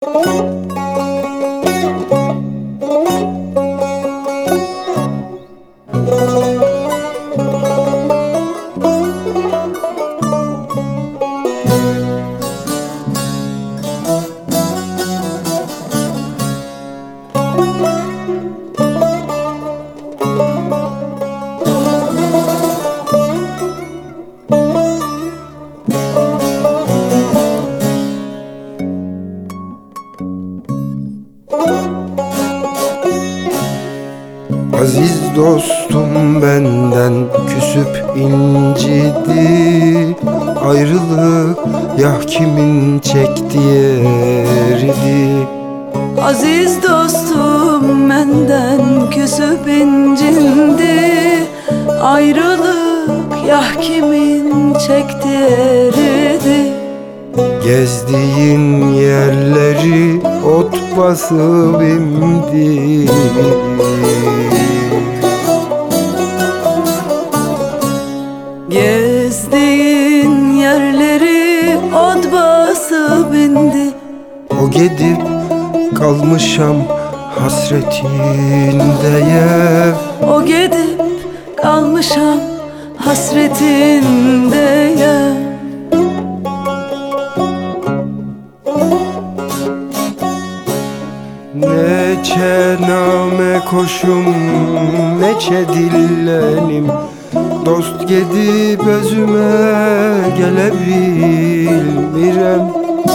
Aziz dostum benden küsüp incidi, ayrılık ya kimin çektiği eridi. Aziz dostum benden küsüp incindi, ayrılık ya kimin çekti eridi. Gezdiğin yerleri ot basıp imdi. Gezdiğin yerleri ot basıp indi. O gidip kalmışam hasretindeyim. O gidip kalmışam hasretindeyim. Neçe name koşum, neçe dillenim, dost gidip özüme gelebilmirem.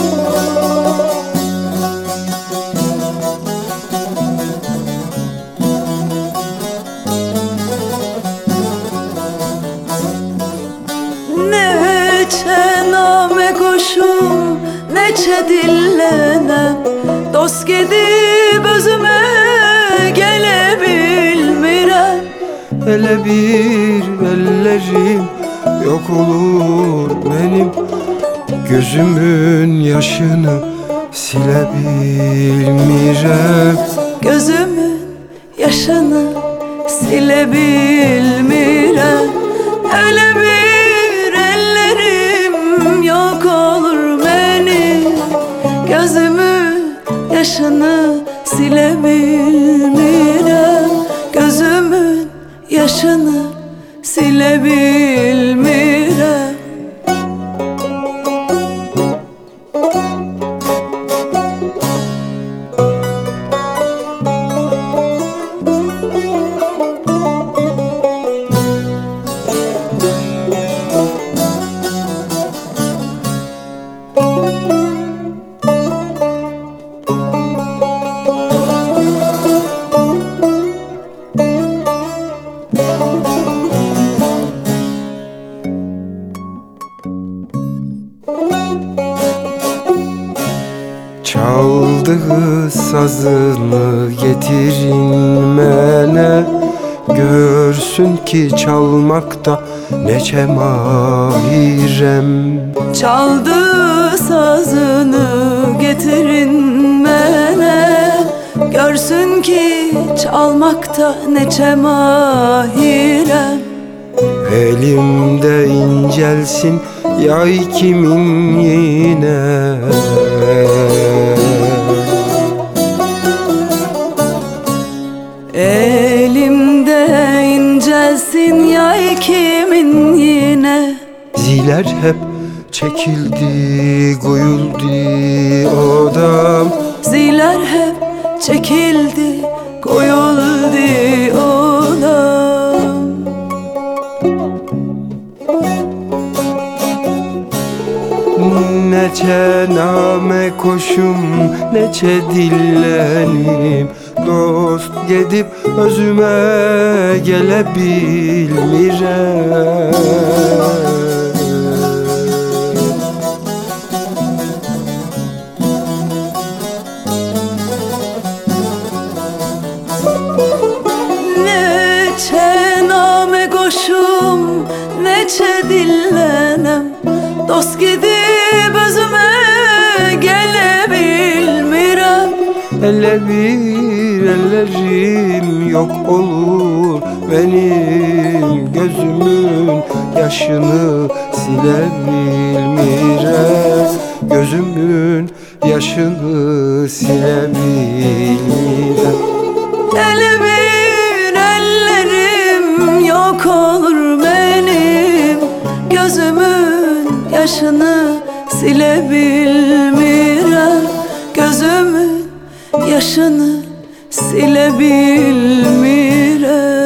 Neçe name koşum, neçe dillenem, dost gidip özüme gelebilmirem. Hele bir ellerim yok olur benim, gözümün yaşını silebilmirem. Gözümün yaşını silebilmirem. Öyle bir ellerim yok olur benim, gözümün yaşını silebilmirem. Gözümün yaşını silebilmirem. Çaldığı sazını getirin mene, görsün ki çalmakta neçe mahirem. Çaldığı sazını getirin mene, görsün ki çalmakta neçe mahirem. Elimde incelsin yay kimin yine, elimde incelsin yay kimin yine. ziler hep çekildi koyuldu odam. Ziler hep çekildi koyuldu odam. Neçe name koşum, neçe dillenim, dost gidip özüme gelebilmirem. Neçe name koşum, neçe dillenem, dost gidip özüme gelebilmirem. Hele bir ellerim yok olur benim, gözümün yaşını silebilmirem. Gözümün yaşını silebilmirem. Elimin ellerim yok olur benim, gözümün yaşını silebilmirem. Gözümün yaşını silebilmirem.